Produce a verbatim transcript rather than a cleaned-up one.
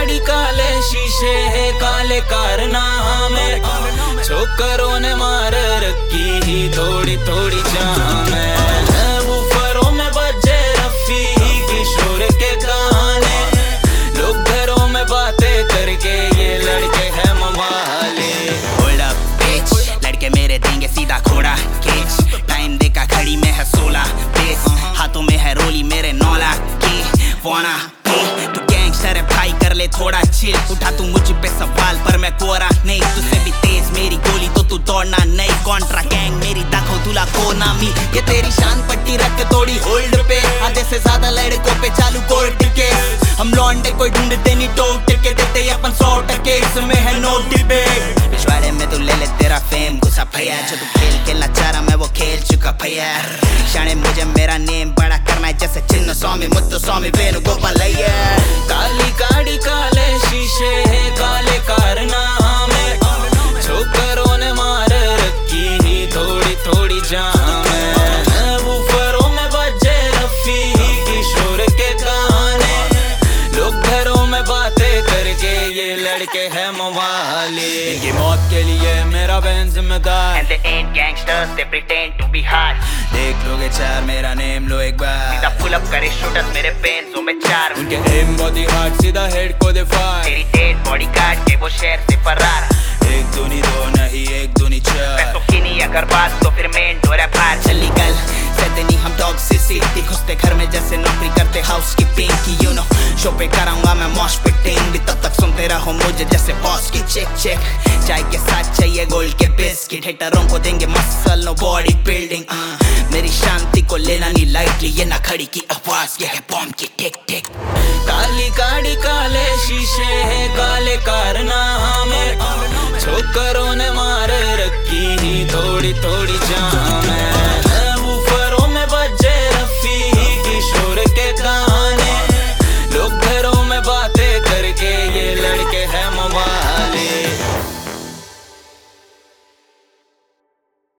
गाड़ी काले शीशे है काले कारनामे, छोकरों ने मार रखी ही थोड़ी थोड़ी जाम है। वूफरों में बजे रफी किशोर के गाने, लोग घरों में बातें करके ये लड़के हैं मवाले। Hold up bitch, लड़के मेरे देंगे सीधा घोड़ा केच, टाइम देखा घड़ी में है सोलह बेस, हाथों में है रोली मेरे नौला की वाना तू गैंगस्टर है भाई कर ले थोड़ा चिल, उठा तू मुझ पे सवाल पर मैं कोरा नहीं, तुझसे भी तेज मेरी गोली तो तू दौड़ना नहीं, कॉन्ट्रा गैंग मेरी दाखो तुला को नामी, ये तेरी शान पट्टी रख थोड़ी होल्ड पे, आधे से ज्यादा लड़कों पे चालू कोर्ट केस, हम लौंडे कोई ढूंढते नहीं टोट के देते अपन सौ टके, इसमें है नो डिबेट। पिछवाड़े में तू ले ले तेरा फेम गुस्सा भैया, जो तू खेल खेलना चाह रहा मैं वो खेल चुका भैया, शाने मुझे मेरा नेम बड़ा करना है जैसे चिन्ह स्वामी मुत्तु स्वामी वेणुगोपालಯ್య। काली गाड़ी काले शीशे है काले कारनामे, छोकरों ने मार रखी ही थोड़ी थोड़ी जाम है। वूफरों में बजे रफी किशोर के गाने, लोग घरों में बातें करके ये लड़के हैं मवाले। इनकी मौत के लिए मेरा बहन जिम्मेदार, And they ain't gangsters, they pretend to be hard। देख लोगे चार मेरा नेम लो एक बार, सीधा पुल अप करे शूटर्स मेरे पेंसों में चार, उनके एम बहुत ही हार्ड सीधा हेड को दे फायर, तेरी डेड बॉडी काट के वो शहर से फरार, एक दूनी दो नहीं एक दूनी चार, पैसों की नहीं अगर बात तो फिर मेन डोर है बाहर चली गल, कहते नहीं हम डॉग से सीधी घुसते घर में जैसे नौकरी करते हाउस की पिंकी यू नो, शो पे कराऊंगा मैं मॉश पिटिंग भी तब तक सुनते रहो मुझे जैसे बॉस की चेक चेक, चाय के साथ चाहिए गोल्ड के बिस्किट, हिटरों को देंगे मसल नो बॉडी बिल्डिंग, मेरी शांति को लेना नहीं लाइटली, ये ना खड़ी की आवाज ये है बॉम्ब की टिक टिक। काली गाड़ी काले शीशे है काले कारनामे, छोकरों ने मार रखी ही थोड़ी थोड़ी जान